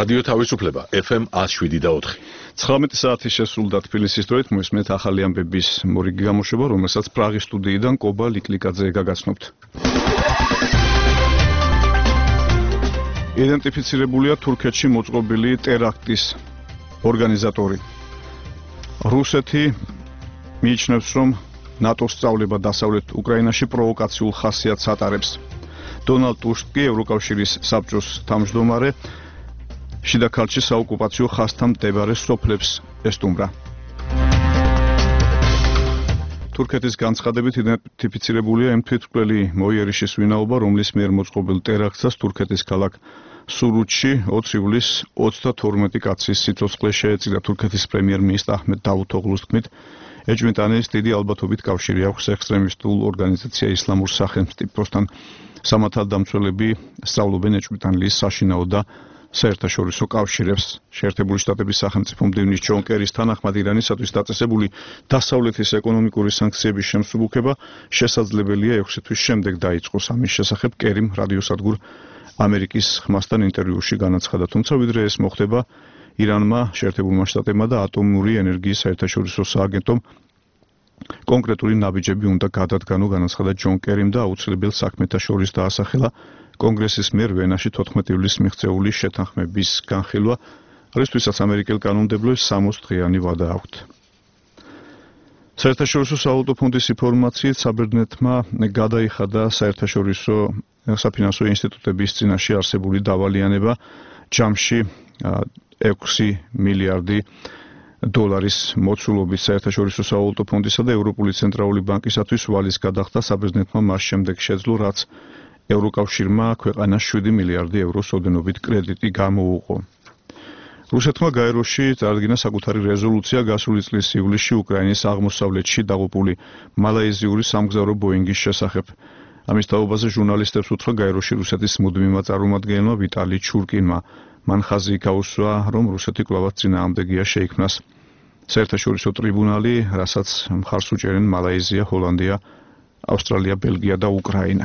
რადიო თავისუფლება FM 107.4. 19 საათი შესრულდა თბილისის დროით, მოისმენთ ახალი ამბების მორიგი გამოშვება, რომელსაც პრაღის სტუდიიდან კობა ლიკლიკაძე გაგაცნობთ. იდენტიფიცირებულია თურქეთში მოწყობილი ტერაქტის ორგანიზატორი. რუსეთი მიიჩნევს, რომ ნატოს სწავლება დასავლეთ უკრაინაში პროვოკაციულ ხასიათს ატარებს. დონალდ ტუსკი, ევროკავშირის საბჭოს თავმჯდომარე, შიდა ქართლში საოკუპაციო ხაზთან მდებარე სოფლებს ესტუმრა. თურქეთის განცხადებით იდენტიფიცირებულია იმ თვითმკვლელი მოიერიშის ვინაობა, რომლის მიერ მოწყობილ ტერაქტს თურქეთის ქალაქ სურუთში 20 ივლისს 32 კაცის სიცოცხლე შეეწირა. თურქეთის პრემიერ-მინისტრ აჰმედ დავუთოღლუს თქმით, ეჭვმიტანიის დიდი ალბათობით კავშირი აქვს ექსტრემისტულ ორგანიზაცია ისლამურ სახელმწიფოსთან. სამართალდამცველები სწავლობენ ეჭვმიტანილის საშინაო და საერთაშორისო კავშირებს. შეერთებული შტატების სახელმწიფო მდივნის ჯონ კერის თანახმად ირანისათვის დაწესებული დასავლეთის ეკონომიკური სანქციების შემსუბუქება შესაძლებელია 6 თვის შემდეგ დაიწყოს. ამის შესახებ კერიმ რადიოსადგურ ამერიკის ხმასთან ინტერვიუში განაცხადა, თუმცა ვიდრე ეს მოხდება, ირანმა, შეერთებულმა შტატებმა და ატომური ენერგიის საერთაშორისო სააგენტომ კონკრეტული ნაბიჯები უნდა გადადგანო, განაცხადა ჯონ კერიმ და აუცილებელ საქმეთა შორის დაასახელა კონგრესის მიერ ვენაში 14 ივლისს მიღწეული შეთანხმების განხილვა, რისთვისაც ამერიკელ კანონმდებლებს 60 დღიანი ვადა აქვთ. საერთაშორისო სავალუტო ფონდის ინფორმაციით საბერძნეთმა გადაიხადა საერთაშორისო საფინანსო ინსტიტუტების წინაშე არსებული დავალიანება ჯამში 6 მილიარდი დოლარის მოცულობით. საერთაშორისო სავალუტო ფონდისა და ევროპული ცენტრალური ბანკისათვის ვალის გადახდა საბერძნეთმა მას შემდეგ შეძლო, რაც ევროკავშირმა ქვეყანას 7 მილიარდი ევროს ოდენობით კრედიტი გამოუყო. რუსეთმა გაეროში წარადგინა საკუთარი რეზოლუცია გასული წლის ივლისში უკრაინის აღმოსავლეთში დაღუპული მალაიზიური სამგზავრო ბოინგის შესახებ. ამის თაობაზე ჟურნალისტებს უთხრა გაეროში რუსეთის მუდმივმა წარმომადგენელმა ვიტალი ჩურკინმა. მან ხაზი გაუსვა, რომ რუსეთი კვლავაც წინააღმდეგია შეიქმნას საერთაშორისო ტრიბუნალი, რასაც მხარს უჭერენ მალაიზია, ჰოლანდია, ავსტრალია, ბელგია და უკრაინა.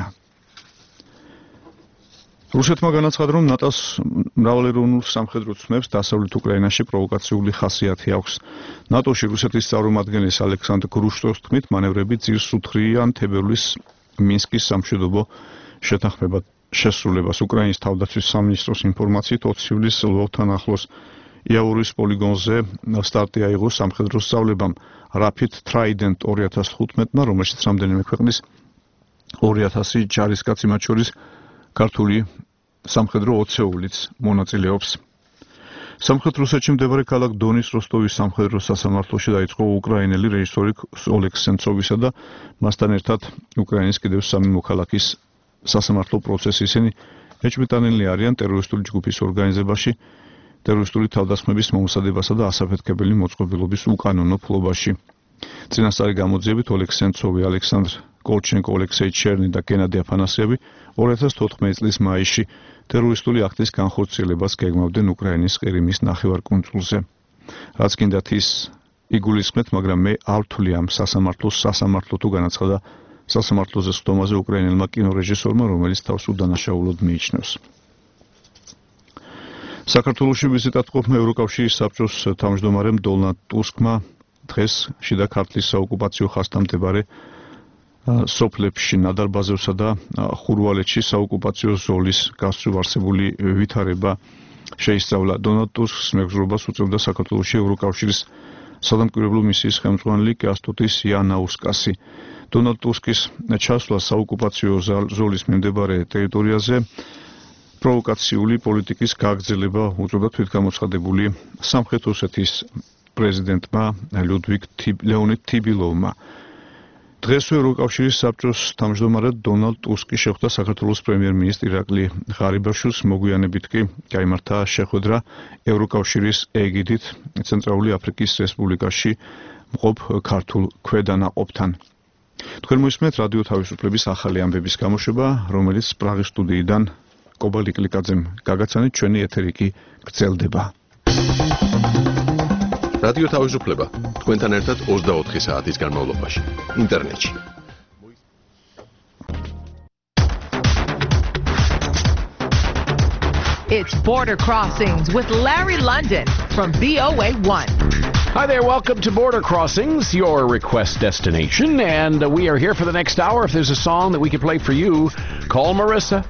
რუსეთმა განაცხადა, რომ ნატოს მრავალეროვნულ სამხედრო ცნებს დასავლეთ უკრაინაში პროვოკაციული ხასიათი აქვს. ნატოში რუსეთის წარმომადგენლის ალექსანდრ გრუშტოს თქმით, მანევრები ძირს უთხრიან თებერვლის მინსკის სამშვიდობო შეთანხმებად შესრულებას. უკრაინის თავდაცვის სამინისტროს ინფორმაციით 20 ივლისს ლვოვთან ახლოს იაურის პოლიგონზე სტარტი აიღო სამხედრო სწავლებამ Rapid Trident 2015-მა, რომელშიც რამდენიმე ქვეყნის 2000 ჯარისკაცი, მათ შორის ქართული სამხედრო ოცეულიც მონაწილეობს. სამხრეთ რუსეთში მდებარე ქალაქ დონის როსტოვის სამხედრო სასამართლოში დაიწყო უკრაინელი რეჟისორი ოლეგ სენცოვისა და მასთან ერთად უკრაინის კიდევ 3 მოქალაქის სასამართლო პროცესი. ისინი ეჭვმიტანილნი არიან ტერორისტული ჯგუფის ორგანიზებაში, ტერორისტული თავდასხმების მომზადებასა და ასაფეთქებელი მოწყობილობის უკანონო ფლობაში. წინასწარი გამოძიებით ოლეგ სენცოვი, ალექსანდრ კოლჩენკო, ოლექსეი ჩერნი და გენადი აფანასიევი 2014 წლის მაისში ტერორისტული აქტის განხორციელებას გეგმავდნენ უკრაინის ყირიმის ნახევარკუნძულზე. რაც კიდათ ის იგულისხმეთ, მაგრამ მე არ ვთვლი ამ სასამართლო თუ განაცხადა სასამართლოზე სხდომაზე უკრაინელმა კინორეჟისორმა, რომელიც თავს უდანაშაულოდ მიიჩნევს. საქართველოში ვიზიტად ყოფნა ევროკავშირის საბჭოს თავმჯდომარემ დონალდ ტუსკმა დღეს შიდა ქართლის საოკუპაციო ხაზთან მდებარე სოფლებში, ნადარბაზევსა და ხურვალეთში საოკუპაციო ზოლის გასწვრივ არსებული ვითარება შეისწავლა. დონალდ ტუსკს მეგზურობას უწევდა საქართველოში ევროკავშირის სადამკვირვებლო მისიის ხელმძღვანელი კეასტუტის იანაუსკასი. დონალდ ტუსკის ჩასვლა საოკუპაციო ზოლის მიმდებარე ტერიტორიაზე პროვოკაციული პოლიტიკის გაგრძელება უწევდა თვითგამოცხადებული სამხრეთ ოსეთის პრეზიდენტმა ლეონიდ თიბილოვმა. დღესვე ევროკავშირის საბჭოს თავმჯდომარედ დონალდ ტუსკი შეხვდა საქართველოს პრემიერ-მინისტრ ირაკლი ღარიბაშვილს. მოგვიანებით კი გაიმართა შეხვედრა ევროკავშირის ეგიდით ცენტრალური აფრიკის რესპუბლიკაში მყოფ ქართულ ქვედანაყოფთან. თქვენ მოისმენთ რადიო თავისუფლების ახალი ამბების გამოშვება, რომელიც პრაღის სტუდიიდან კობა ლიკლიკაძემ გაგაცანეთ. ჩვენი ეთერი კი გრძელდება. რადიო თავისუფლება თქვენთან ერთად 24 საათის განმავლობაში ინტერნეტში. It's Border Crossings with Larry London from VOA1. Hi there, welcome to Border Crossings, your request destination, and we are here for the next hour. If there's a song that we can play for you, call Marissa,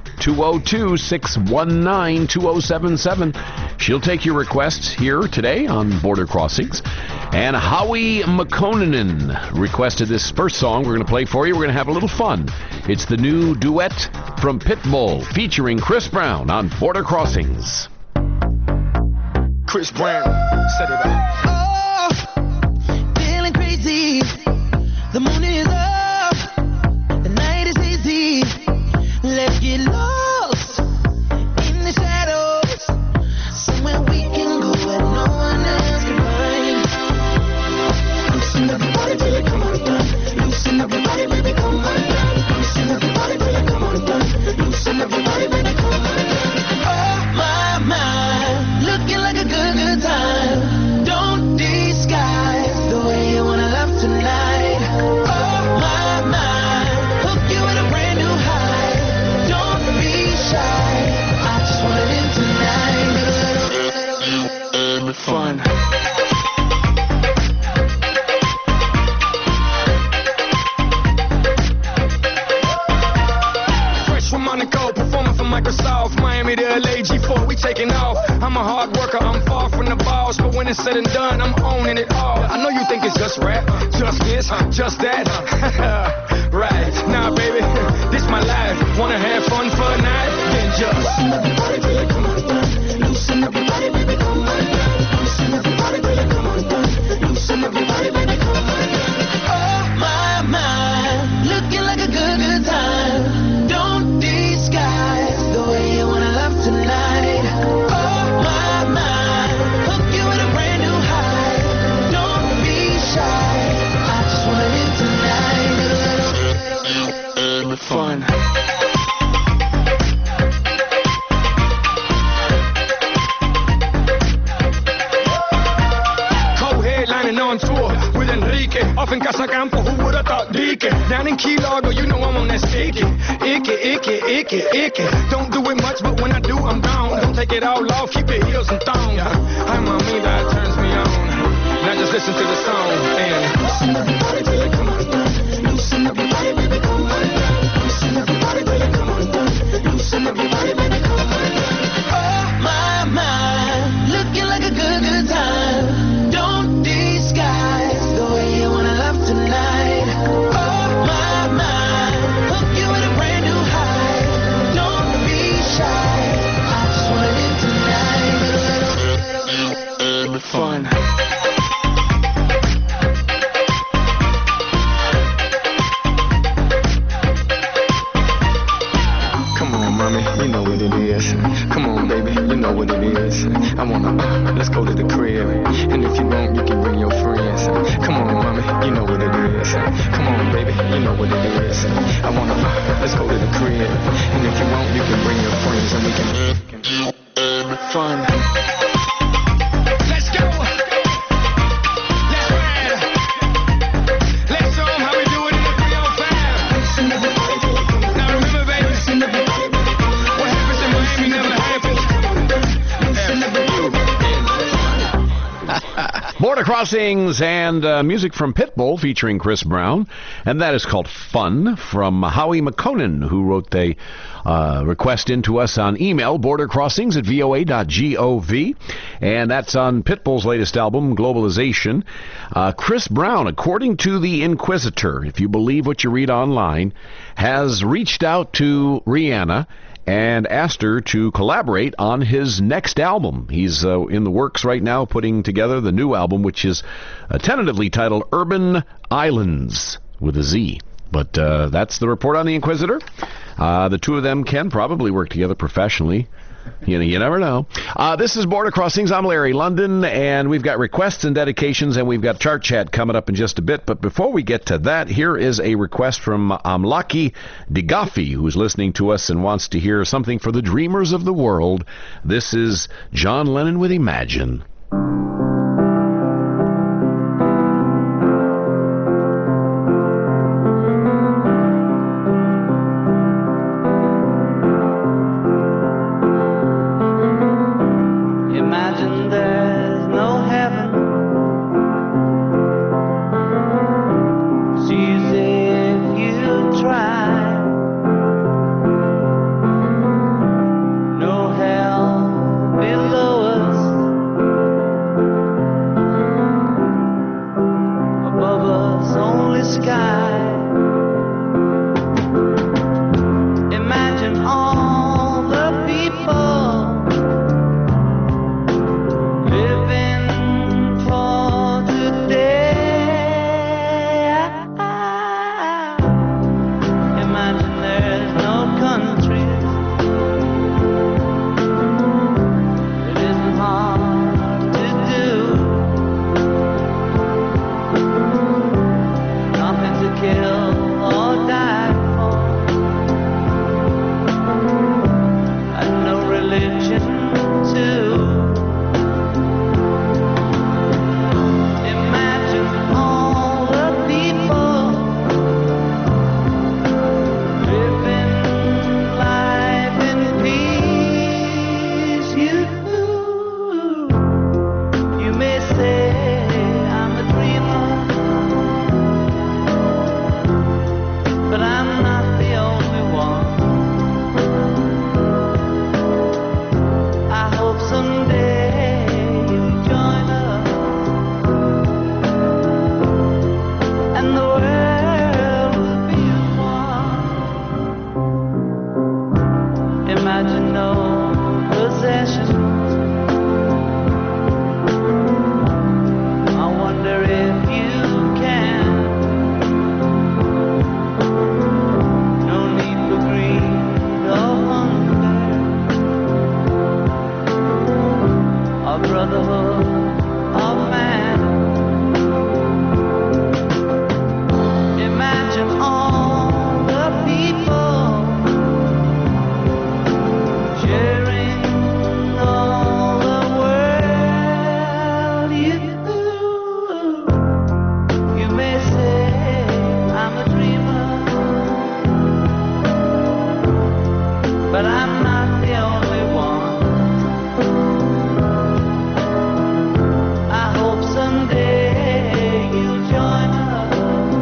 202-619-2077. She'll take your requests here today on Border Crossings. And Howie McConanen requested this first song we're going to play for you. We're going to have a little fun. It's the new duet from Pitbull featuring Chris Brown on Border Crossings. Chris Brown, set it up. The moon is up, the night is easy. Let's get lost in the shadows, somewhere we can go where no one else can find. Loosen everybody till they come undone. Loosen everybody, baby, come undone. Loosen everybody till they come undone. Loosen everybody, baby, come undone. Oh my mind, looking like a good time. Don't disguise the way you wanna love tonight. Fun. Fresh from Monaco, performing for Microsoft, Miami to LA, G4, we taking off. I'm a hard worker, I'm far from the boss, but when it's said and done, I'm owning it all. I know you think it's just rap, just this, just that. Right, nah baby, this my life. Wanna have fun for a night? Then just loosen everybody till they come undone. Loosen everybody, baby, come undone. Loosen everybody, baby, come undone. Loosen everybody, baby, come undone. Oh my mind, looking like a good time. Don't disguise the way you wanna love tonight. Oh my mind, hook you with a brand new high. Don't be shy, I just wanna live tonight. Fun. On tour with Enrique, off in Casa Campo, who would have thought Dique? Down in Key Largo, you know I'm on that sticky. Icky. Don't do it much, but when I do, I'm down. Don't take it all off, keep your heels and thong. I'm a me that turns me on. Now just listen to the song and loosen everybody till they come undone. Loosen everybody, baby, come undone. Loosen everybody till they come undone. Loosen everybody, baby, come undone. Oh my mind, looking like a good time. Don't disguise the way you wanna love tonight. Oh my mind, hook you with a brand new high. Don't be shy, I just wanna live tonight. Fun. Come on, mommy, you know what it is. Come on, baby, you know what it is. I wanna, let's go to the crib. And if you want, you can bring your friends. Come on, mommy, you know what it is. Come on, baby, you know what it is. I wanna, let's go to the crib. And if you want, you can bring your friends and we can fun. Let's go. Let's ride. Let's show 'em how we do it in the 305. Now remember, baby, what happens in Miami never happens. Border Crossings and music from Pitbull featuring Chris Brown, and that is called Fun from Howie McConanen, who wrote the request into us on email, bordercrossings@voa.gov, and that's on Pitbull's latest album, Globalization. Chris Brown, according to the Inquisitor, if you believe what you read online, has reached out to Rihanna and asked her to collaborate on his next album. He's in the works right now putting together the new album, which is tentatively titled Urban Islands with a Z. But that's the report on the Inquisitor. The two of them can probably work together professionally. You never know. This is Border Crossings. I'm Larry London, and we've got requests and dedications, and we've got Chart Chat coming up in just a bit. But before we get to that, here is a request from Amlaki Digafi, who's listening to us and wants to hear something for the dreamers of the world. This is John Lennon with Imagine. Imagine no possessions. I wonder if you can. No need for greed or hunger. A brotherhood of man. Imagine all the people sharing all the world. You may say I'm a dreamer, but I'm not the only one. I hope someday you'll join us,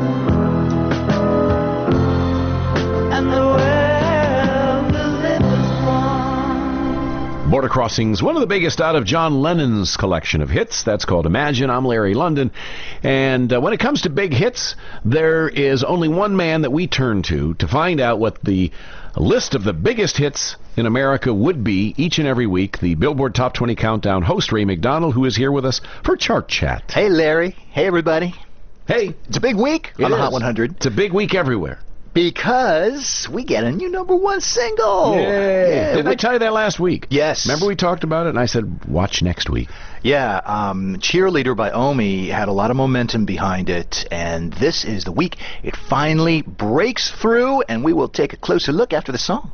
and the world will live as one. Border Crossings, one of the biggest out of John Lennon's collection of hits. That's called Imagine. I'm Larry London. And when it comes to big hits, there is only one man that we turn to find out what the list of the biggest hits in America would be each and every week. The Billboard Top 20 Countdown host, Ray McDonald, who is here with us for Chart Chat. Hey, Larry. Hey, everybody. Hey. It's a big week on the Hot 100 It's a big week everywhere. because we get a new #1 single. Yay. Yeah, Didn't I tell you that last week? Yes. Remember we talked about it, and I said, watch next week. Yeah, Cheerleader by Omi had a lot of momentum behind it, and this is the week it finally breaks through, and we will take a closer look after the song.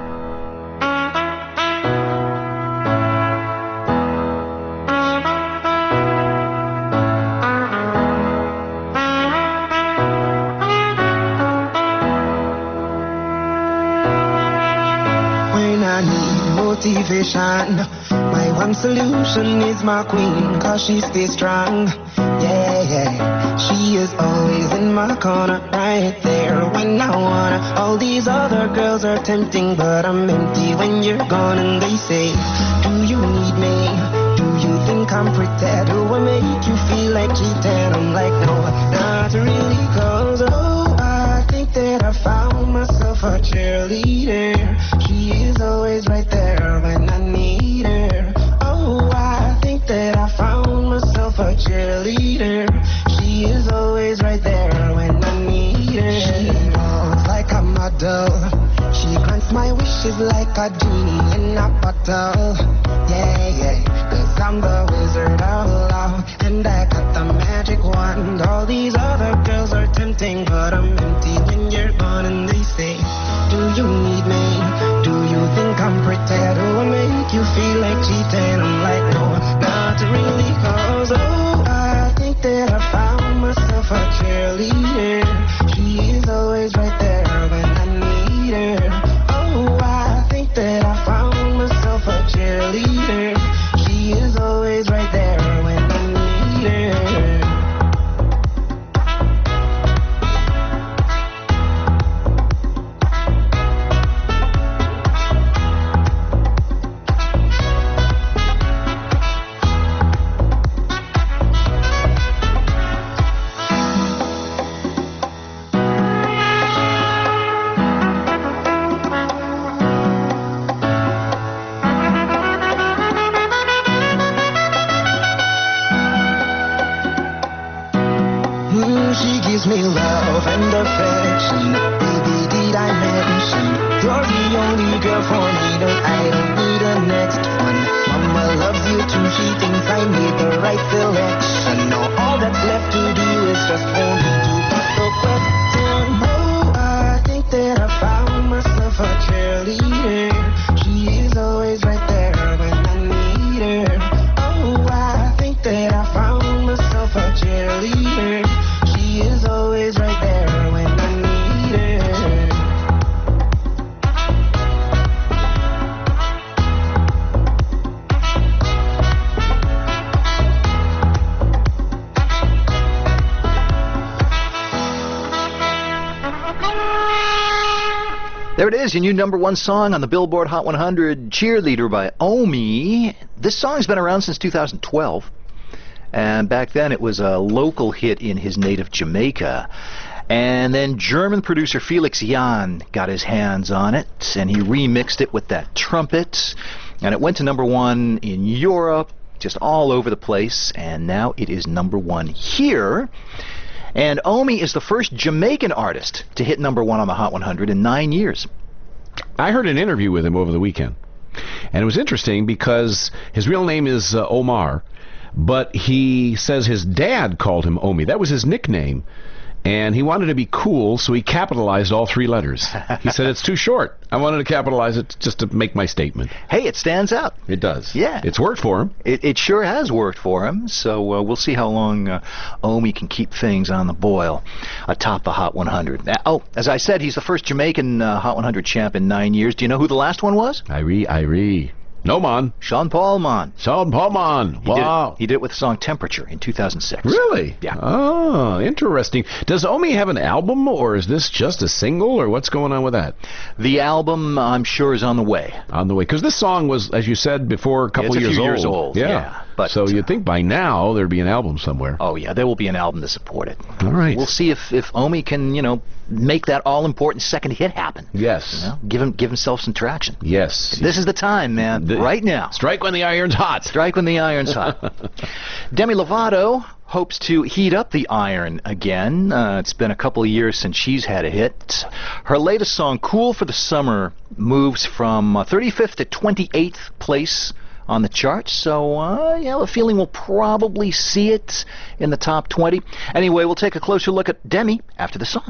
When I need motivation, my one solution is my queen, cause she stays strong. Yeah, yeah, she is always in my corner, right there when I wanna. All these other girls are tempting, but I'm empty when you're gone. And they say, do you need me? Do you think I'm pretty? Do I make you feel like cheating? I'm like, no, not really, cause oh, I think that I found myself a cheerleader. She is always right there when I need her. Oh, I think that I found myself a cheerleader. She is always right there when I need her. She walks like a model. She grants my wishes like a genie in a bottle. Yeah, yeah, cause I'm the wizard of love, and I got the magic wand. All these other girls are tempting, but I'm empty when you're gone. And they say, do you need me? Do you think I'm pretty? Do I make you feel like cheating? I'm like, no, not really, cause oh, I think that I found myself a cheerleader. She is always right there when I need her. Oh, I think that I found myself a cheerleader. She is always right there when I need her. She gives me love and affection. Baby, did I mention you're the only girl for me? No, I don't need a next one. Mama loves you too. She thinks I made the right selection. Now all that's left to do is just for me to ask the question. Oh, I think that I found myself a cheerleader. She is always right there when I need her. Oh, I think that I found myself a cheerleader. She is always right there when I need her. There it is, your new #1 song on the Billboard Hot 100, Cheerleader by Omi. This song's been around since 2012. And back then it was a local hit in his native Jamaica. And then German producer Felix Jan got his hands on it, and he remixed it with that trumpet. And it went to number one in Europe, just all over the place, and now it is number one here. And Omi is the first Jamaican artist to hit number one on the Hot 100 in 9 years. I heard an interview with him over the weekend, and it was interesting because his real name is Omar, but he says his dad called him Omi. That was his nickname, and he wanted to be cool, so he capitalized all 3 letters. He said, it's too short. I wanted to capitalize it just to make my statement. Hey, it stands out. It does. Yeah. It's worked for him. It sure has worked for him, so we'll see how long Omi can keep things on the boil atop the Hot 100. As I said, he's the first Jamaican Hot 100 champ in 9 years. Do you know who the last one was? Irie. No, man. Sean Paul Man. Sean Paul Man. Wow. He did it with the song Temperature in 2006. Really? Yeah. Oh, interesting. Does Omi have an album, or is this just a single, or what's going on with that? The album, I'm sure, is on the way. On the way. Because this song was, as you said before, a couple it's years a few old. years old. Yeah. But, so you'd think by now there'd be an album somewhere. Oh, yeah. There will be an album to support it. All right. We'll see if Omi can, make that all-important second hit happen. Yes. Give himself some traction. Yes. This is the time, man. Right now. Strike when the iron's hot. Strike when the iron's hot. Demi Lovato hopes to heat up the iron again. It's been a couple of years since she's had a hit. Her latest song, Cool for the Summer, moves from 35th to 28th place on the charts, so I have a feeling we'll probably see it in the top 20. Anyway, we'll take a closer look at Demi after the song.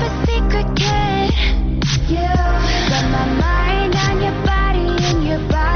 Got my mind on your body and your body.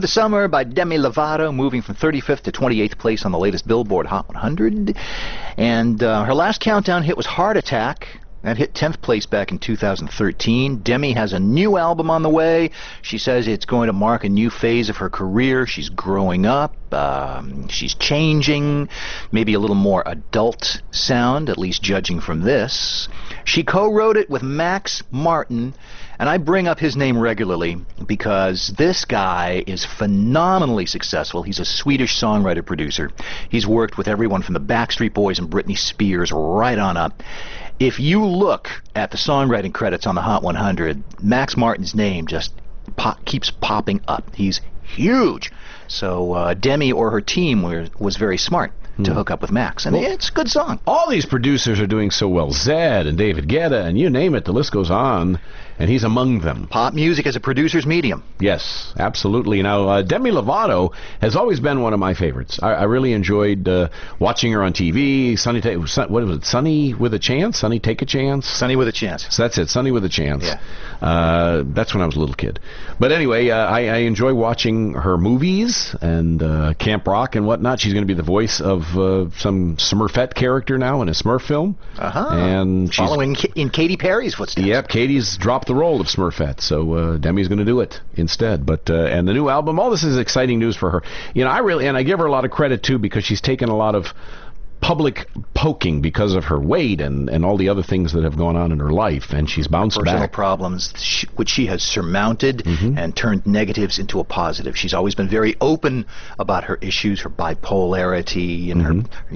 the Summer by Demi Lovato, moving from 35th to 28th place on the latest Billboard Hot 100. And her last countdown hit was Heart Attack. That hit 10th place back in 2013. Demi has a new album on the way. She says it's going to mark a new phase of her career. She's growing up. She's changing. Maybe a little more adult sound, at least judging from this. She co-wrote it with Max Martin. And I bring up his name regularly because this guy is phenomenally successful. He's a Swedish songwriter-producer. He's worked with everyone from the Backstreet Boys and Britney Spears right on up. If you look at the songwriting credits on the Hot 100, Max Martin's name just keeps popping up. He's huge. So Demi or her team was very smart to hook up with Max. And it's a good song. All these producers are doing so well. Zedd and David Guetta and you name it, the list goes on. And he's among them. Pop music as a producer's medium. Yes, absolutely. Now, Demi Lovato has always been one of my favorites. I really enjoyed watching her on TV. What was it? Sunny with a Chance? Sunny Take a Chance? Sunny with a Chance. So that's it. Sunny with a Chance. Yeah. That's when I was a little kid. But anyway, I enjoy watching her movies and Camp Rock and whatnot. She's going to be the voice of some Smurfette character now in a Smurf film. And she's following in Katy Perry's footsteps. Yep, Katie's dropped the role of Smurfette, so Demi's going to do it instead. But and the new album, all this is exciting news for her. You know, I give her a lot of credit too because she's taken a lot of public poking because of her weight and all the other things that have gone on in her life, and she's bounced personal back. Problems which she has surmounted and turned negatives into a positive. She's always been very open about her issues, her bipolarity and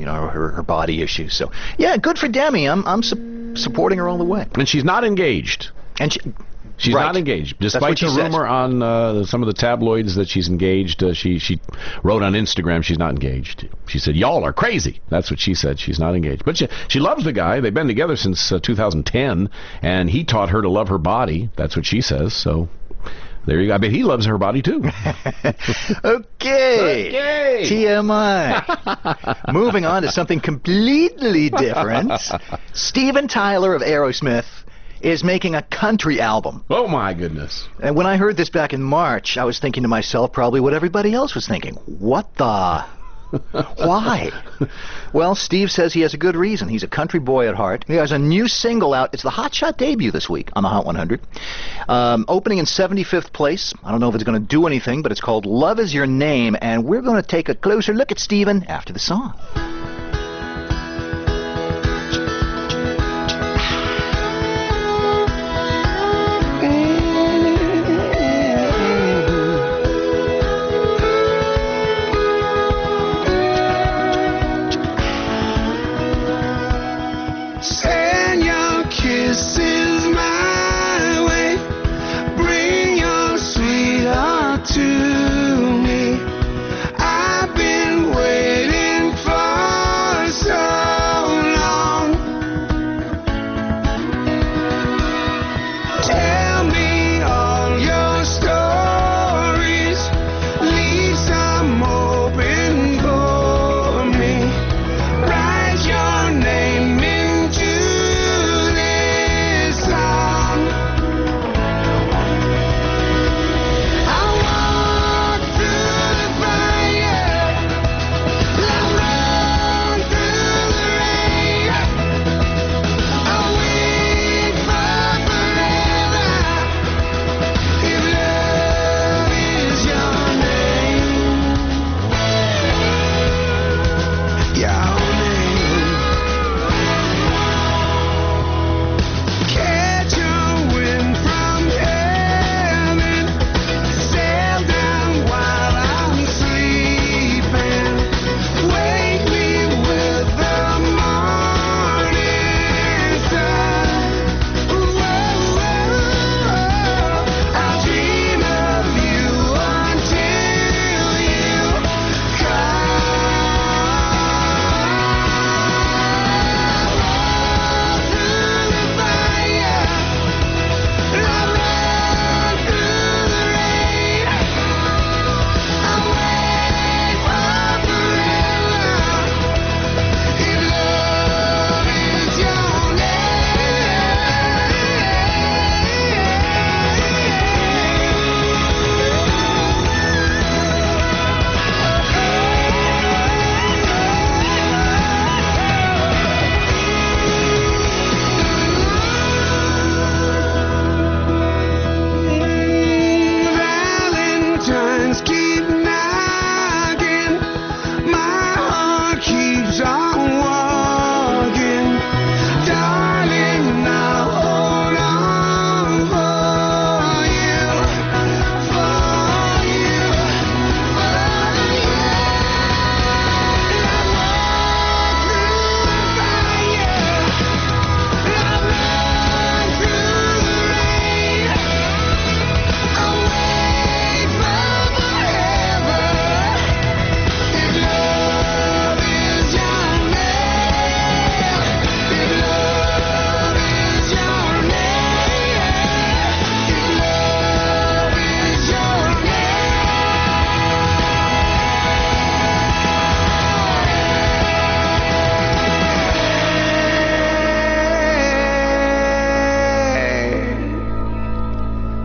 her body issues. So yeah, good for Demi. I'm supporting her all the way. And she's not engaged. And she's not engaged, despite the rumor on some of the tabloids that she's engaged. She wrote on Instagram she's not engaged. She said, "Y'all are crazy." That's what she said. She's not engaged, but she loves the guy. They've been together since 2010, and he taught her to love her body. That's what she says. So there you go. I bet he loves her body too. Okay. TMI. Moving on to something completely different. Steven Tyler of Aerosmith is making a country album. Oh, my goodness. And when I heard this back in March, I was thinking to myself probably what everybody else was thinking. What the? Why? Well, Steve says he has a good reason. He's a country boy at heart. He has a new single out. It's the Hot Shot debut this week on the Hot 100. Opening in 75th place. I don't know if it's going to do anything, but it's called Love Is Your Name. And we're going to take a closer look at Steven after the song. To me, I've been waiting for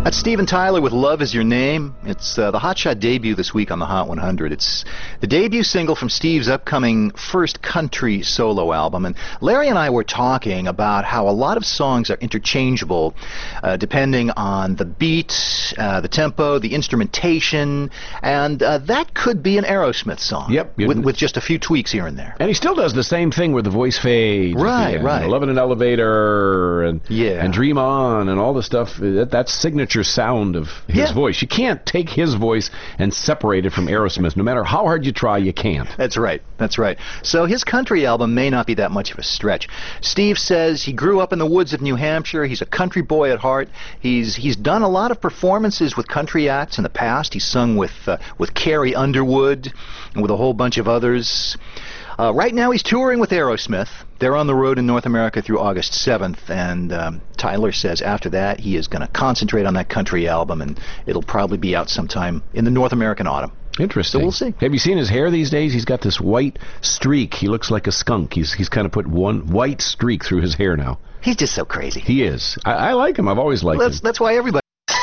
That's Steven Tyler with Love Is Your Name. It's the Hotshot debut this week on the Hot 100. It's the debut single from Steve's upcoming first country solo album. And Larry and I were talking about how a lot of songs are interchangeable depending on the beat, the tempo, the instrumentation, and that could be an Aerosmith song. Yep. With just a few tweaks here and there. And he still does the same thing where the voice fades. Right. Love in an Elevator and Dream On and all the stuff. That's signature sound of his voice. You can't take his voice and separate it from Aerosmith. No matter how hard you try, you can't. That's right. So his country album may not be that much of a stretch. Steve says he grew up in the woods of New Hampshire. He's a country boy at heart. He's done a lot of performances with country acts in the past. He's sung with Carrie Underwood and with a whole bunch of others. Right now he's touring with Aerosmith. They're on the road in North America through August 7th, and Tyler says after that he is going to concentrate on that country album, and it'll probably be out sometime in the North American autumn. Interesting. So we'll see. Have you seen his hair these days? He's got this white streak. He looks like a skunk. He's kind of put one white streak through his hair now. He's just so crazy. He is. I like him. I've always liked him. That's why everybody...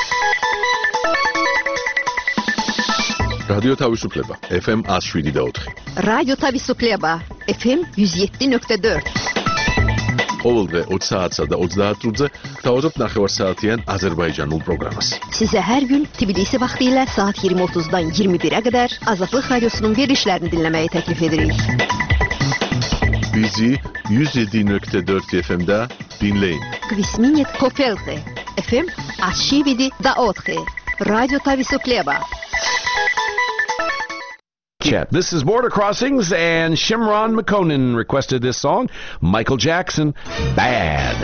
რადიო თავისუფლება FM 107.4 რადიო თავისუფლება FM 107.4 ყოველდღე 20 საათსა და 30 წუთზე გთავაზობთ ნახევარსაათიან აზერბაიჯანულ პროგრამას. Sizə hər gün Tbilisi vaxtı ilə saat 20:30-dan 21-ə qədər Azadlıq Radiosunun verilişlərini dinləməyi təklif edirik. Bizi 107.4 FM-də dinləyin. Kvisminit Kofelte FM 107.4 Radyo Tavisukhleba. Chat. This is Border Crossings, and Shimron McConan requested this song. Michael Jackson, Bad.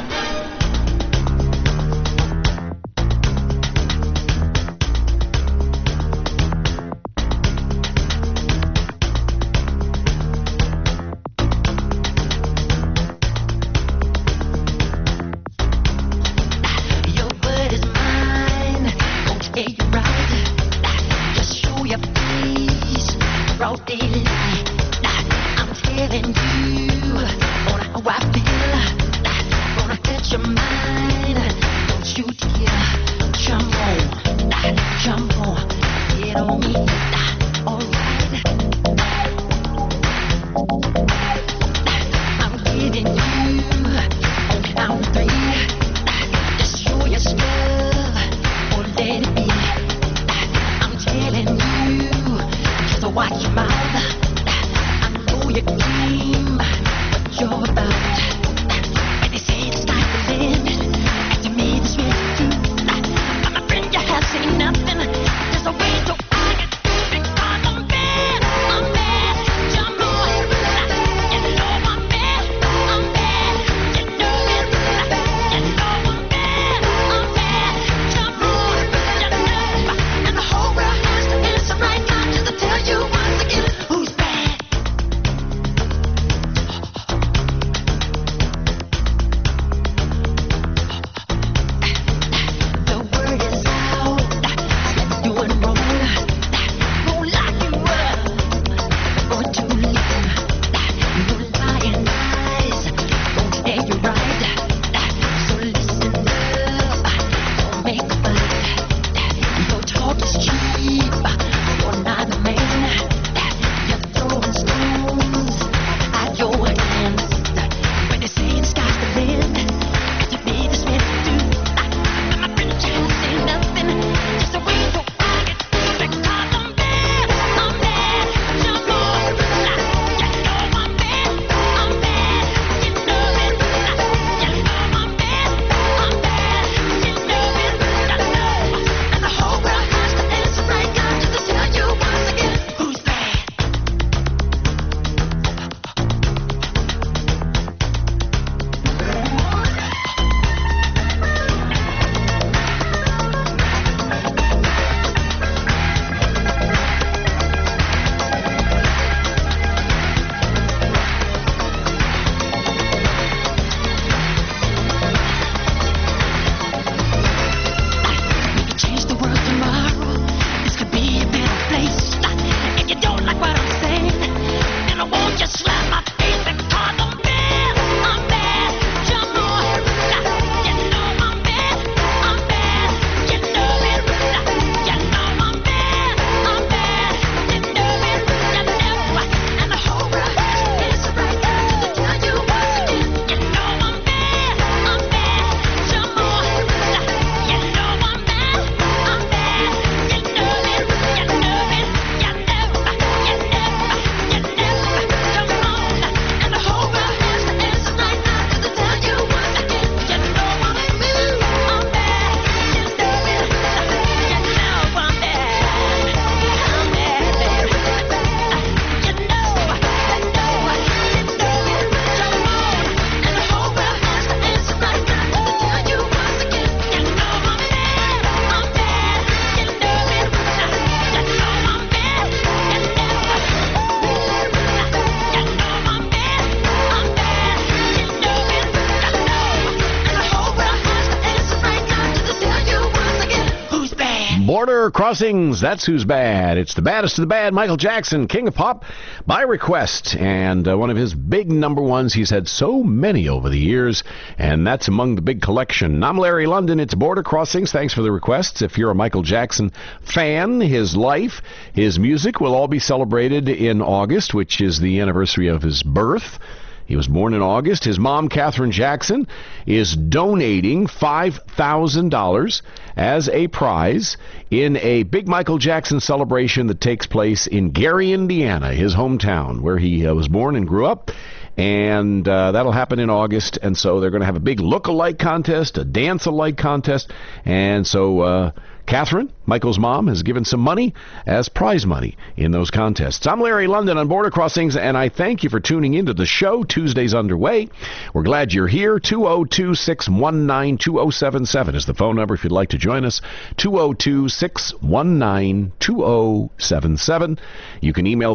Border Crossings, that's who's bad. It's the baddest of the bad, Michael Jackson, King of Pop, by request. And one of his big number ones. He's had so many over the years, and that's among the big collection. I'm Larry London. It's Border Crossings. Thanks for the requests. If you're a Michael Jackson fan, his life, his music will all be celebrated in August, which is the anniversary of his birth. He was born in August. His mom, Katherine Jackson, is donating $5,000 as a prize in a big Michael Jackson celebration that takes place in Gary, Indiana, his hometown, where he was born and grew up. And that'll happen in August. And so they're going to have a big look-alike contest, a dance-alike contest. And so Catherine, Michael's mom, has given some money as prize money in those contests. I'm Larry London on Border Crossings, and I thank you for tuning into the show. Tuesday's underway. We're glad you're here. 202-619-2077 is the phone number if you'd like to join us. 202-619-2077. You can email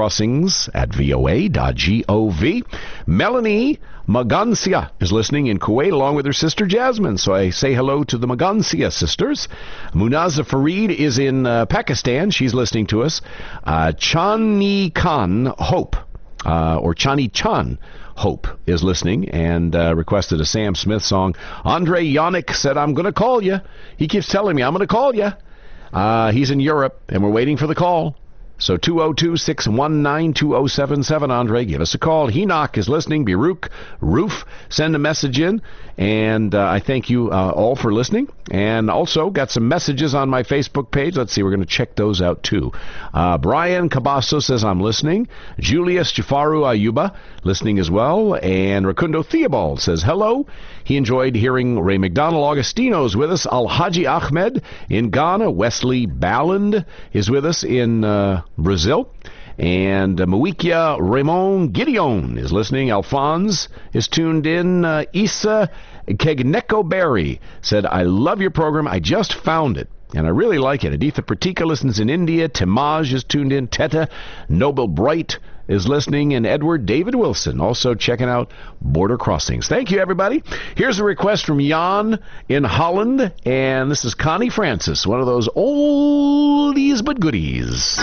bordercrossings@voa.gov. Melanie Magancia is listening in Kuwait along with her sister Jasmine. So I say hello to the Magancia sisters. Munaza Fareed is in Pakistan. She's listening to us. Chani Khan Hope, or Chani Chan Hope, is listening and requested a Sam Smith song. Andre Yannick said, I'm going to call you. He keeps telling me, I'm going to call you. He's in Europe, and we're waiting for the call. So 202-619-2077, Andre, give us a call. Henoch is listening. Biruk, Roof, send a message in. And I thank you all for listening. And also got some messages on my Facebook page. Let's see, we're going to check those out too. Brian Cabasso says, I'm listening. Julius Jafaru Ayuba, listening as well. And Rakundo Theobald says, hello. He enjoyed hearing Ray McDonald. Augustino's with us. Al-Haji Ahmed in Ghana. Wesley Balland is with us in Brazil. And Mawikia Raymond Gideon is listening. Alphonse is tuned in. Issa Kegneko Berry said, I love your program. I just found it, and I really like it. Aditha Pratika listens in India. Timaj is tuned in. Teta Noble Bright is listening. And Edward David Wilson also checking out Border Crossings. Thank you, everybody. Here's a request from Jan in Holland. And this is Connie Francis, one of those oldies but goodies.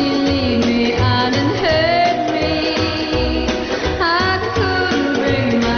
Bring my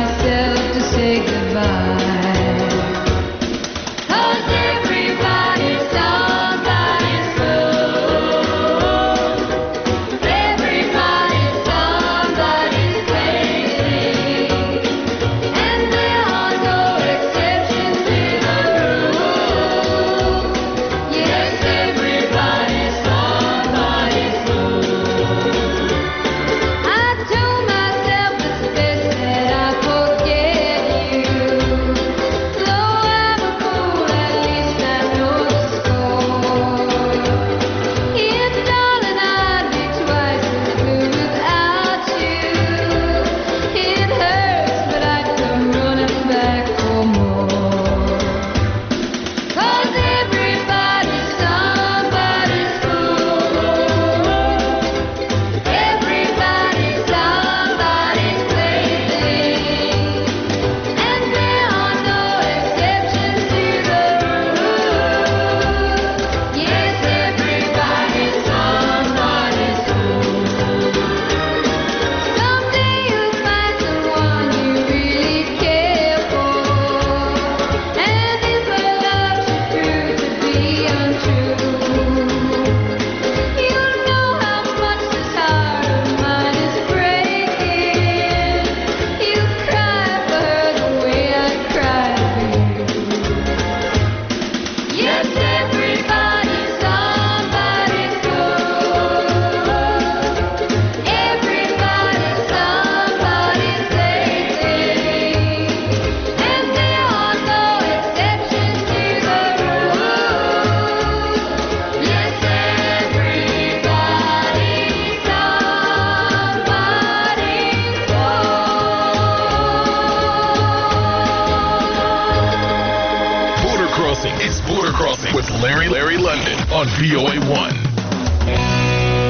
with Larry London on VOA1.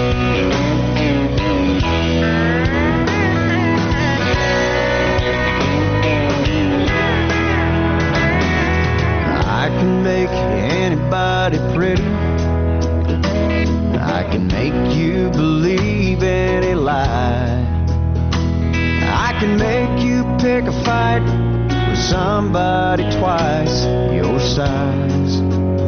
I can make anybody pretty. I can make you believe any lie. I can make you pick a fight with somebody twice your size.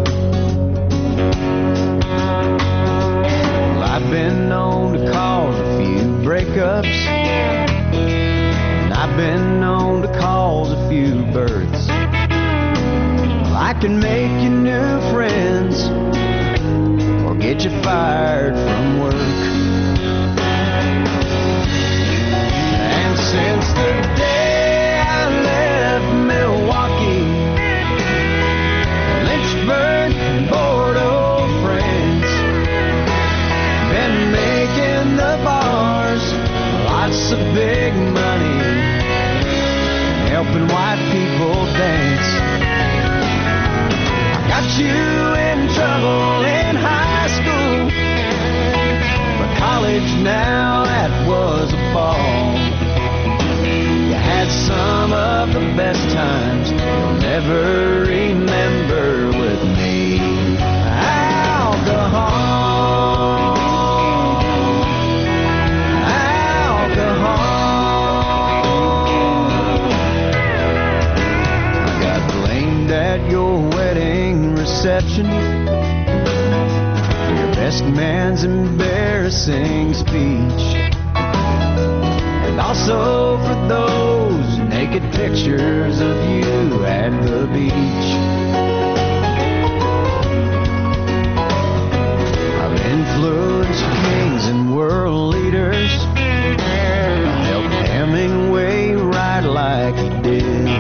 Well, I've been known to cause a few breakups, and I've been known to cause a few births. I can make you new friends or get you fired from work. And since the day I left Milwaukee, Lynchburg, and Bordeaux, France, been making the bars lots of big money, helping white people dance. Got you in trouble in high school, but college now, that was a ball. You had some of the best times you'll never remember with me. Alcohol, I got blamed at your wedding reception for your best man's embarrassing speech, and also for those naked pictures of you at the beach. I've influenced kings and world leaders, helped Hemingway write like he did.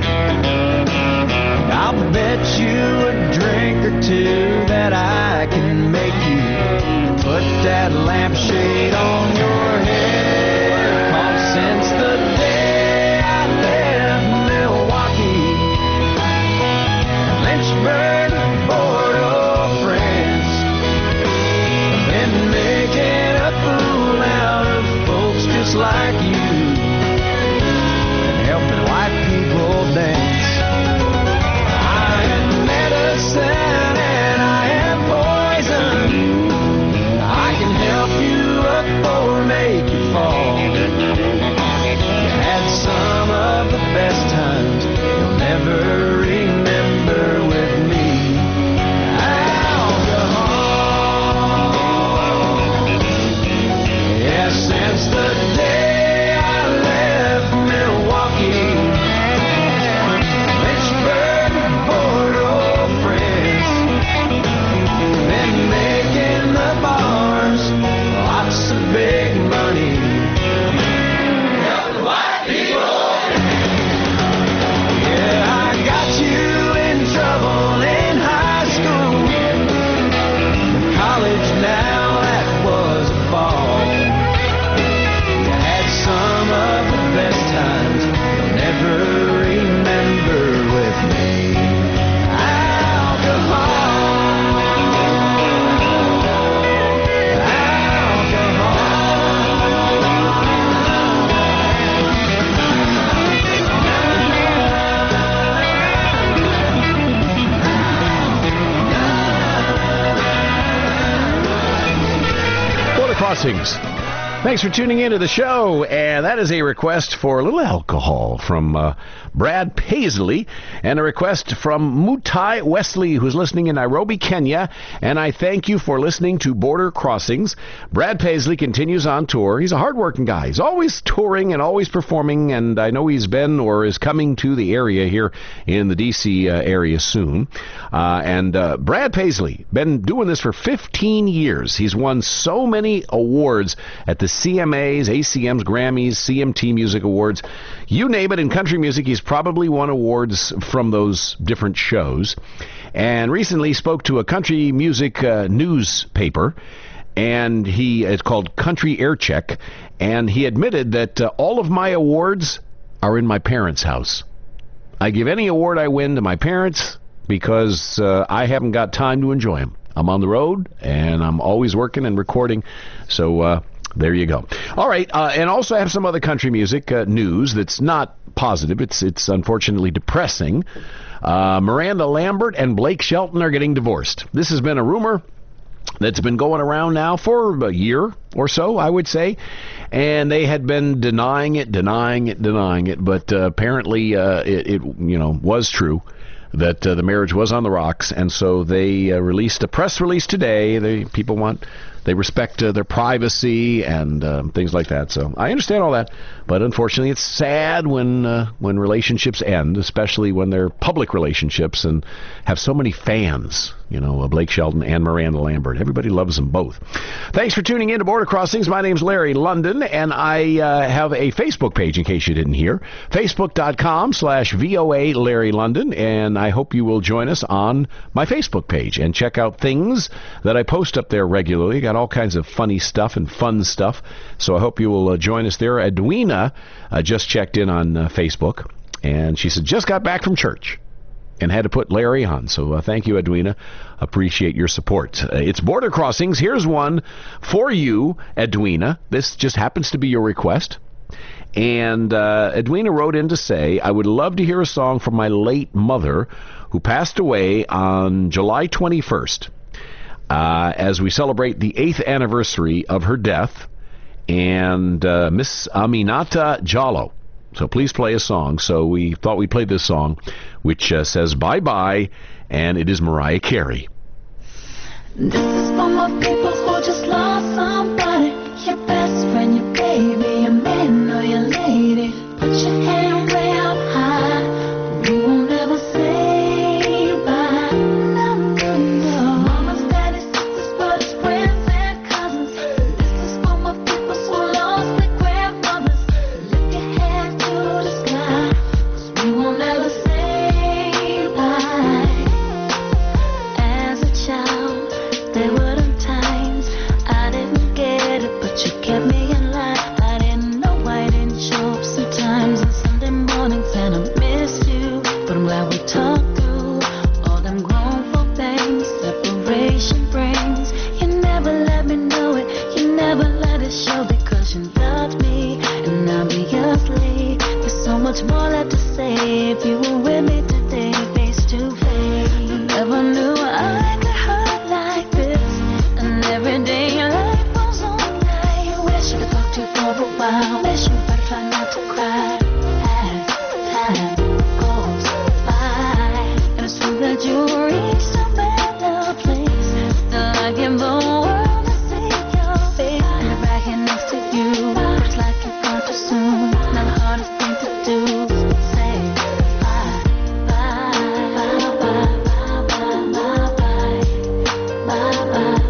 I'll bet you a drink or two that I can make you put that lampshade on your head. 'Cause since the day I left Milwaukee, Lynchburg, Bordeaux, France, I've been making a fool out of folks just like you, and helping white people dance. And I am poison. I can help you up or make you fall. You had some of the best times you'll never remember with me. Alcohol. Yeah, since the day I left Milwaukee, Lynchburg, Bordeaux, France, been making the bars lots of big money, helping white people. Yeah, I got you in trouble in high school, college now, that was a ball. You had some of the best times you'll never remember with me. Crossings. Thanks for tuning into the show, and that is a request for a little alcohol from Brad Paisley, and a request from Mutai Wesley, who's listening in Nairobi, Kenya, and I thank you for listening to Border Crossings. Brad Paisley continues on tour. He's a hardworking guy. He's always touring and always performing, and I know he's been or is coming to the area here in the D.C. area soon. Brad Paisley, been doing this for 15 years. He's won so many awards at the CMAs, ACMs, Grammys, CMT Music Awards. You name it in country music, he's probably won awards from those different shows. And recently spoke to a country music newspaper, and it's called Country Air Check, and he admitted that all of my awards are in my parents' house. I give any award I win to my parents, because I haven't got time to enjoy them. I'm on the road, and I'm always working and recording, so there you go. All right, and also I have some other country music news that's not positive. It's unfortunately depressing. Miranda Lambert and Blake Shelton are getting divorced. This has been a rumor that's been going around now for a year or so, I would say, and they had been denying it, but apparently it was true that the marriage was on the rocks, and so they released a press release today. They respect their privacy and things like that. So I understand all that, but unfortunately, it's sad when relationships end, especially when they're public relationships and have so many fans. Blake Shelton and Miranda Lambert. Everybody loves them both. Thanks for tuning in to Border Crossings. My name's Larry London, and I have a Facebook page in case you didn't hear. Facebook.com/VOA Larry London, and I hope you will join us on my Facebook page and check out things that I post up there regularly. Got all kinds of funny stuff and fun stuff, so I hope you will join us there. Edwina just checked in on Facebook, and she said, just got back from church and had to put Larry on. So thank you, Edwina. Appreciate your support. It's Border Crossings. Here's one for you, Edwina. This just happens to be your request. And Edwina wrote in to say, I would love to hear a song from my late mother, who passed away on July 21st, as we celebrate the 8th anniversary of her death, and Miss Aminata Jallo. So please play a song. So we thought we'd play this song, which says bye-bye, and it is Mariah Carey. This is for my people who just lost somebody. Your best friend, your baby, your man or your lady. Put your hand way up high. We won't ever say bye. No, no, no. Mama's, daddy's, sisters, brothers, friends, and cousins. This is for my people who lost their grandmothers. Lift your hand to the sky, 'cause we won't ever say bye. As a child, there were times I didn't get it, but you kept me in line. I didn't know I didn't show up sometimes on Sunday mornings, and I missed you. But I'm glad we talked through all them grown folk things separation brings. You never let me know it, you never let it show, because you loved me and obviously there's so much more left to say. If you were with me today, face to face, I never knew I could hurt like this. And every day your life goes on. I wish I could talk to you for a while. Wish you better try not to cry as time goes by. And it's true that you reached a better place. Still I give the world to see your face. And right here next to you, it's like you got too soon. Now the hardest thing to do is say bye, bye, bye, bye, bye, bye, bye, bye, bye.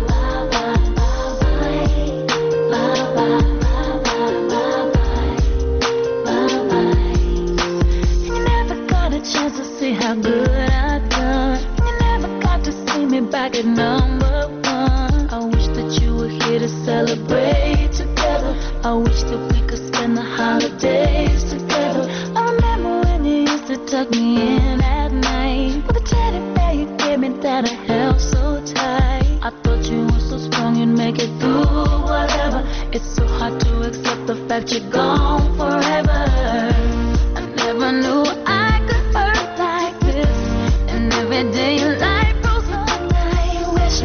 How good I've done. You never got to see me back at number one. I wish that you were here to celebrate together. I wish that we could spend the holidays together. I remember when you used to tuck me in at night with a teddy bear you gave me that I held so tight. I thought you were so strong you'd make it through whatever. It's so hard to accept the fact you're gone forever. I never knew I could hurt like this, and every day your life goes on. I wish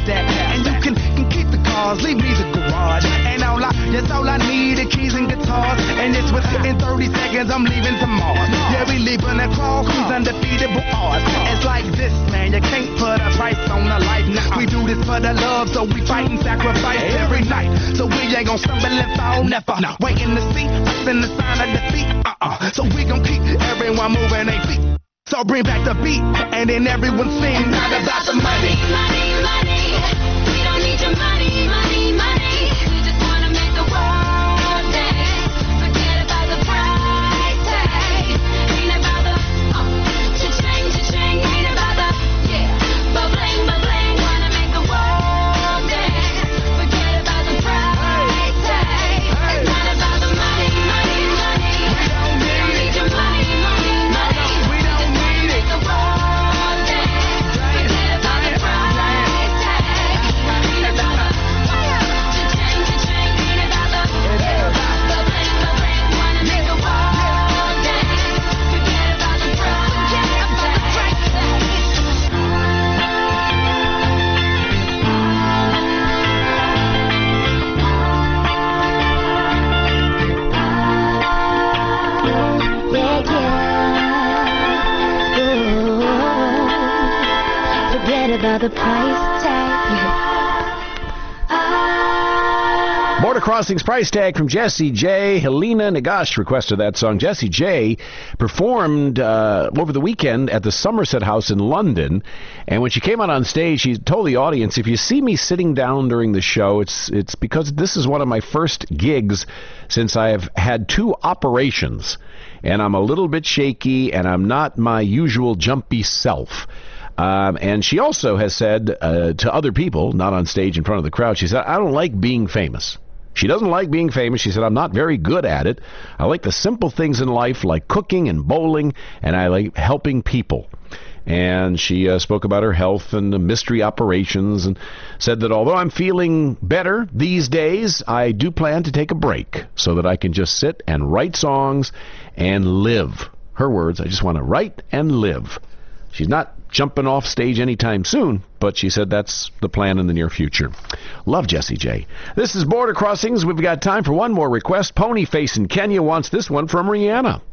stack. And you can keep the cars, leave me the garage. And that's all I need, the keys and guitars. And it's within 30 seconds, I'm leaving to Mars. Yeah, we leaving across these undefeatable odds. It's like this, man, you can't put a price on a life. Nah, we do this for the love, so we fight and sacrifice every night. So we ain't gon' stumble and fall, never. Waiting to see us in the sign of defeat. So we gon' keep everyone moving their feet. So bring back the beat, and then everyone sing. Not about the money. Money, money. We don't need your money, money, money. We just wanna make the world dance. Forget about the price tag. Ain't about the cha-ching, cha-ching. Ain't about the ba-bling, ba-bling. Wanna make the world dance. Forget about the price tag. It's not about the money, money, money. We don't need your money, money, money. We don't need it. The world dance. Forget about the price tag. Ain't about the cha-ching, cha-ching. Ain't about the ba-bling, ba-bling. Wanna make the world dance. Forget about the price Forget about the price tag. Border Crossings price tag from Jessie J. Helena Nagash requested that song. Jessie J performed over the weekend at the Somerset House in London, and when she came out on stage, she told the audience, if you see me sitting down during the show, it's because this is one of my first gigs since I have had 2 operations, and I'm a little bit shaky, and I'm not my usual jumpy self. And she also has said to other people, not on stage in front of the crowd, she said, I don't like being famous. She doesn't like being famous. She said, I'm not very good at it. I like the simple things in life, like cooking and bowling, and I like helping people. And she spoke about her health and the mystery operations and said that although I'm feeling better these days, I do plan to take a break so that I can just sit and write songs and live. Her words, I just want to write and live. She's not jumping off stage anytime soon, but she said that's the plan in the near future. Love Jessie J. This is Border Crossings. We've got time for one more request. Ponyface in Kenya wants this one from Rihanna.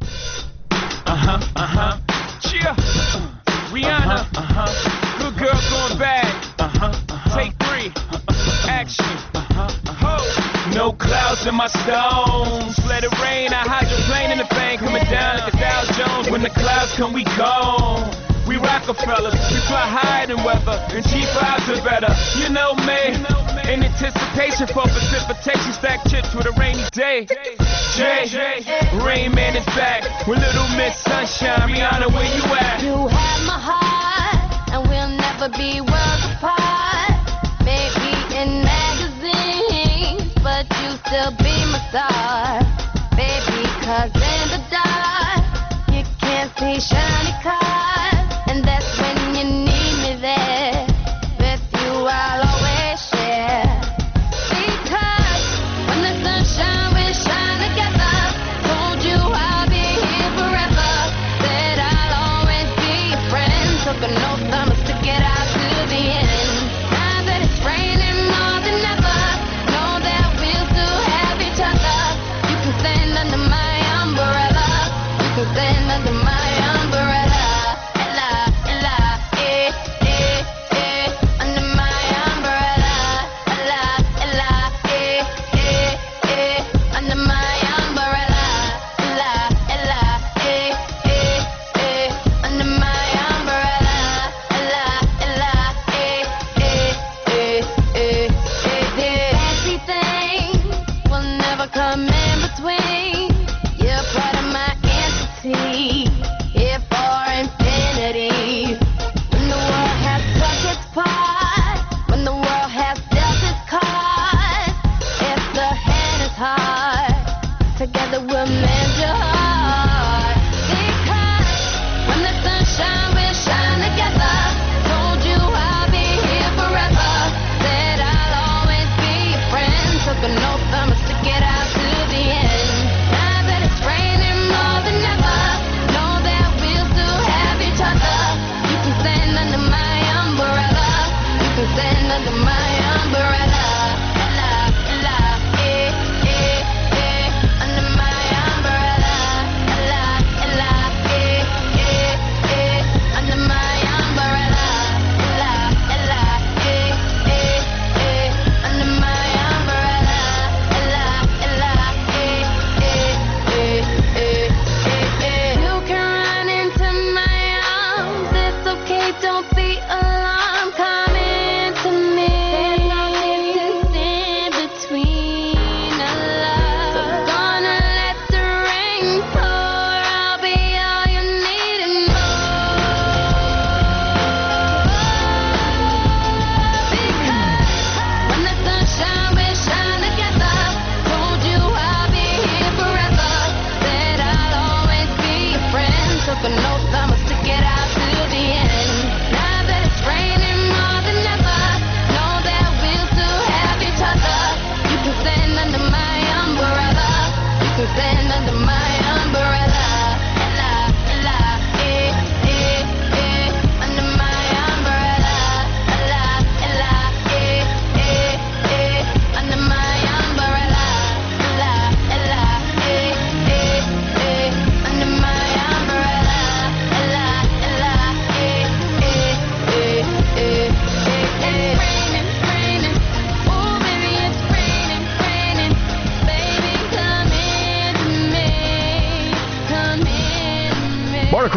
Cheer. Rihanna. Good girl going bad. Take 3. Action. Ho. No clouds in my stones. Let it rain. I hydroplane in the bank. Coming down like the Dow Jones. When the clouds come, we gone. We Rockefellers, we fly higher than weather, and G5s are better. You know me, in anticipation for precipitation, stack chips with a rainy day. Jay, Rain Man is back with Little Miss Sunshine. Rihanna, where you at? You have my heart, and we'll never be worlds apart. Maybe in magazines, but you still be my star. Baby, 'cause in the dark, you can't see shiny cars. And that's when you need me there. With you I'll always share. Because when the sunshine will shine together, told you I'll be here forever. Said I'll always be your friend. Took an oath I'ma stick it out to the end. Now that it's raining more than ever, know that we'll still have each other. You can stand under my umbrella. You can stand under my umbrella.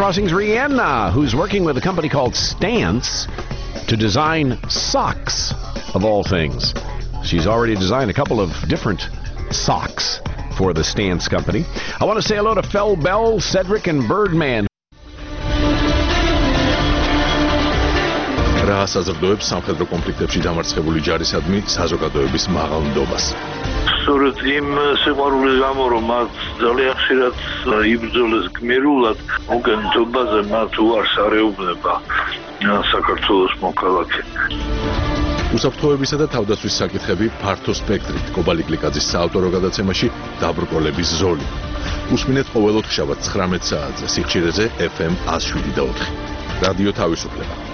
Crossing's Rihanna, who's working with a company called Stance to design socks, of all things. She's already designed a couple of different socks for the Stance company. I want to say hello to Fel Bell, Cedric, and Birdman. რა საზრდოებს სამხედრო კონფლიქტებში დამარცხებული ჯარისადმი საზოგადოების მაღალნდობას. სწორედ იმ სიყვარულის გამო, რომ მათ ძალიან ხშირად იბრძოლეს გმირულად, უკანასკნელზე მათ უარს არეუბნება საქართველოს მოქალაქე. უსაფრთხოებისა და თავდაცვის საკითხები ფართო სპექტრით. კობალი გლიკაძის საავტორო გადაცემაში დაბრკოლების ზოლი. უსმინეთ ყოველ ოთხშაბათს 19 საათზე სიხშირეზე FM 107.4. რადიო თავისუფლება.